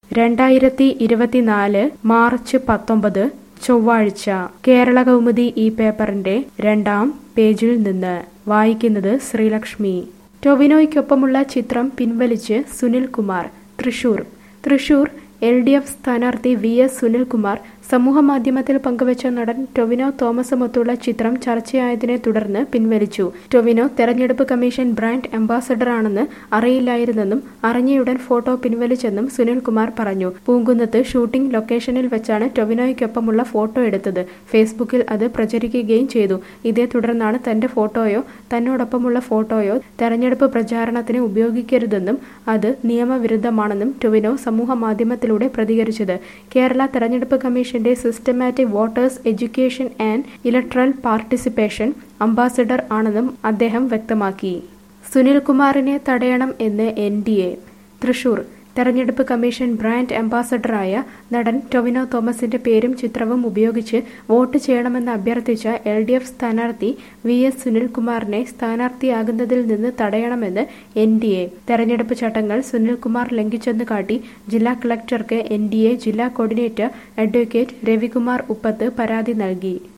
2024 March 19 ചൊവ്വാഴ്ച കേരളകൗമുദി ഈ പേപ്പറിന്റെ 2-ാം പേജിൽ നിന്ന് വായിക്കുന്നത് ശ്രീലക്ഷ്മി. ടൊവിനോയ്ക്കൊപ്പമുള്ള ചിത്രം പിൻവലിച്ച് സുനിൽകുമാർ. തൃശൂർ LDF സ്ഥാനാർത്ഥി VS സുനിൽകുമാർ സമൂഹമാധ്യമത്തിൽ പങ്കുവച്ച നടൻ ടൊവിനോ തോമസുമൊത്തുള്ള ചിത്രം ചർച്ചയായതിനെ തുടർന്ന് പിൻവലിച്ചു. ടൊവിനോ തെരഞ്ഞെടുപ്പ് കമ്മീഷൻ ബ്രാൻഡ് അംബാസഡറാണെന്ന് അറിയില്ലായിരുന്നെന്നും അറിഞ്ഞയുടൻ ഫോട്ടോ പിൻവലിച്ചെന്നും സുനിൽകുമാർ പറഞ്ഞു. പൂങ്കുന്നത്ത് ഷൂട്ടിംഗ് ലൊക്കേഷനിൽ വെച്ചാണ് ടൊവിനോയ്ക്കൊപ്പമുള്ള ഫോട്ടോ എടുത്തത്. ഫേസ്ബുക്കിൽ അത് പ്രചരിക്കുകയും ചെയ്തു. ഇതേ തുടർന്നാണ് തന്റെ ഫോട്ടോയോ തന്നോടൊപ്പമുള്ള ഫോട്ടോയോ തെരഞ്ഞെടുപ്പ് പ്രചാരണത്തിന് ഉപയോഗിക്കരുതെന്നും അത് നിയമവിരുദ്ധമാണെന്നും ടൊവിനോ സമൂഹമാധ്യമത്തിലൂടെ പ്രതികരിച്ചത്. കേരള തെരഞ്ഞെടുപ്പ് commission systematic voters education and electoral participation ambassador ആണെന്നും അദ്ദേഹം വ്യക്തമാക്കി. സുനിൽകുമാറിനെ തടയണം എന്ന് NDA. തൃശൂർ തെരഞ്ഞെടുപ്പ് കമ്മീഷൻ ബ്രാൻഡ് അംബാസഡറായ നടൻ ടൊവിനോ തോമസിന്റെ പേരും ചിത്രവും ഉപയോഗിച്ച് വോട്ട് ചെയ്യണമെന്ന് അഭ്യർത്ഥിച്ച LDF സ്ഥാനാർത്ഥി VS സുനിൽകുമാറിനെ സ്ഥാനാർത്ഥിയാകുന്നതിൽ നിന്ന് തടയണമെന്ന് NDA. തെരഞ്ഞെടുപ്പ് ചട്ടങ്ങൾ സുനിൽകുമാർ ലംഘിച്ചെന്ന് കാട്ടി ജില്ലാ കളക്ടർക്ക് NDA ജില്ലാ കോർഡിനേറ്റർ അഡ്വക്കേറ്റ് രവികുമാർ ഉപ്പത്ത് പരാതി നൽകി.